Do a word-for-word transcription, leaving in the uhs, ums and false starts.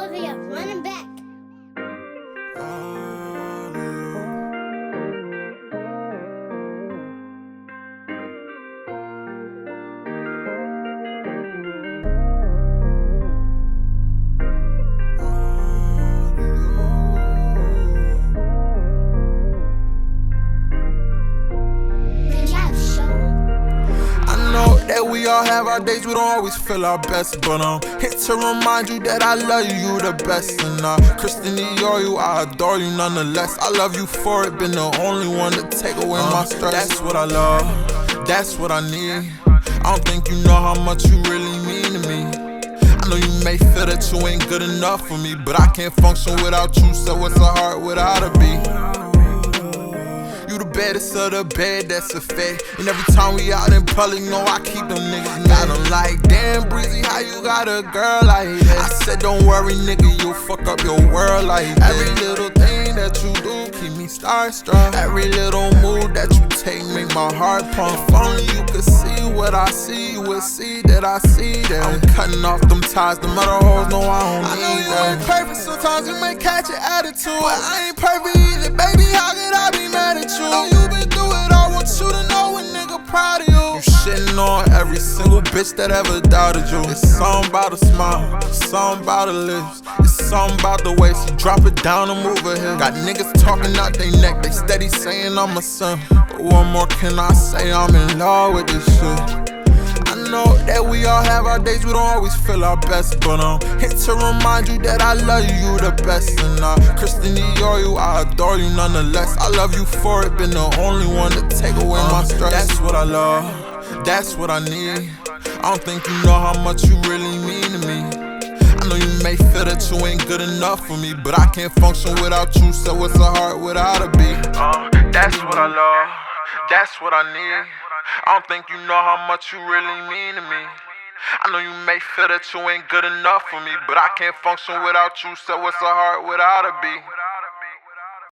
Olivia, running back. That we all have our days, we don't always feel our best. But I'm here to remind you that I love you, you the best. And I, Christian Dior, you, I adore you nonetheless. I love you for it, been the only one to take away uh, my stress. That's what I love, that's what I need. I don't think you know how much you really mean to me. I know you may feel that you ain't good enough for me, but I can't function without you, so what's a heart without a beat? You the baddest of the bad, that's a fact. And every time we out in public, know I keep them niggas mad. I'm like, damn Breezy, how you got a girl like that? I said, don't worry, nigga, you'll fuck up your world like that. Every little thing that you do keep me starstruck. Every little move that you take make my heart pump. If only you could see what I see, you would see that I see that. I'm cutting off them ties, them other hoes know I don't I need know you that. Ain't perfect, sometimes you may catch an attitude, but I ain't perfect either, baby, how could I be mad at you? Know you been through it, I want you to know a nigga proud of you. You shitting on every single bitch that ever doubted you. It's something about a smile, it's something about the lips, it's something about the way she drop it down and move her hips. Got niggas talking out they neck, they steady saying I'm a son. But what more can I say, I'm in love with this shit. I know that we all have our days, we don't always feel our best. But I'm here to remind you that I love you, you the best. And I, Christian Dior, you, I adore you nonetheless. I love you for it, been the only one to take away uh, my stress. That's what I love, that's what I need. I don't think you know how much you really mean to me. I know you may feel that you ain't good enough for me, but I can't function without you, so what's a heart without a beat? Uh, that's what I love, that's what I need. I don't think you know how much you really mean to me. I know you may feel that you ain't good enough for me, but I can't function without you, so what's a heart without a beat?